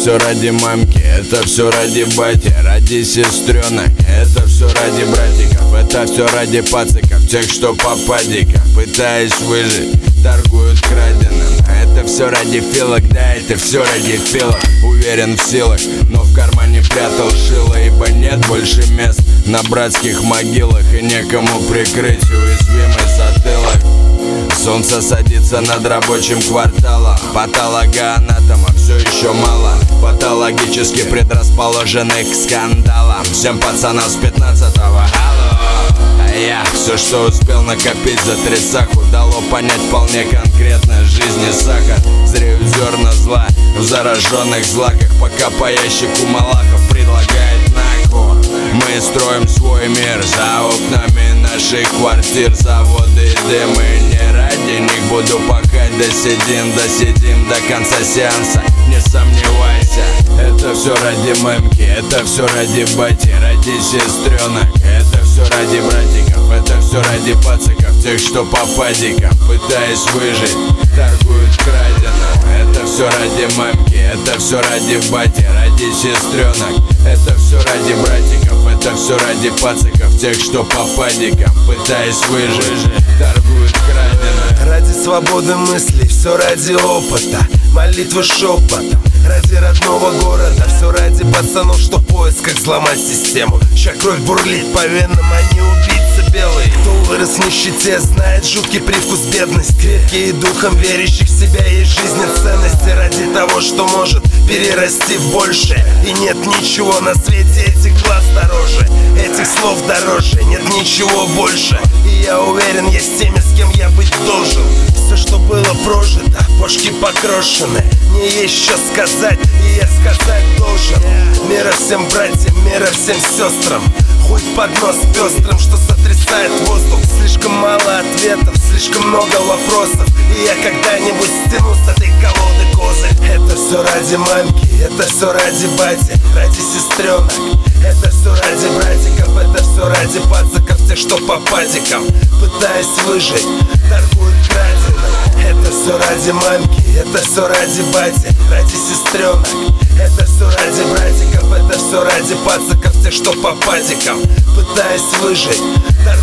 все ради мамки, это все ради бати, ради сестренок. Это все ради братиков, это все ради пациков, тех, что по падикам, пытаясь выжить, торгуют краденым. Это все ради филок, да, это все ради филок. Уверен в силах, но в кармане прятал шило, ибо нет больше мест на братских могилах, и некому прикрыть уязвимый затылок. Солнце садится над рабочим кварталом, патологоанатомов все еще мало, патологически предрасположенных к скандалам. Всем пацанам с 15-го, а я все, что успел накопить за 3 саху, дало понять вполне конкретно: жизни сахар. Зреют зерна зла в зараженных злаках, пока по ящику Малахов предлагает нахуй. Мы строим свой мир за окнами наших квартир, заводы и дымы. Не ради них буду пахать, досидим до конца сеанса, не сомневайся. Это все ради мамки, это все ради бати, ради сестренок. Это все ради братиков, это все ради пациков, тех, что по падикам, пытаясь выжить, торгуют краденым. Это все ради мамки, это все ради бати, ради сестренок. Это все ради братиков, это все ради пациков, тех, что по падикам, пытаясь выжить, торгуют краденым. Ради свободы мыслей, все ради опыта, молитвы шепотом, ради родного города. Все ради пацанов, что в поисках взломать систему. Ща кровь бурлит по венам, они убийцы белые. Кто вырос в нищете, знает жуткий привкус бедности. Крепкие духом верящих в себя и жизни ценности, ради того, что может перерасти в большее. И нет ничего на свете этих глаз дороже, этих слов дороже, нет ничего больше. И я уверен, есть теми, с кем я быть должен. Все, что было прожито, бошки покрошены, мне есть что сказать, и я сказать должен. Мира всем братьям, мира всем сестрам, хуй под нос пестрым, что сотрясает воздух. Слишком мало ответов, слишком много вопросов, и я когда-нибудь стяну с этой колоды козырь. Это все ради мамки, это все ради бати, ради сестренок. Это все ради братиков, это все ради пациков, тех, что по падикам, пытаясь выжить, торгуют краденым. Это все ради мамки, это все ради бати, ради сестренок. Это все ради братиков, это все ради пациков, тех, что по падикам, пытаясь выжить,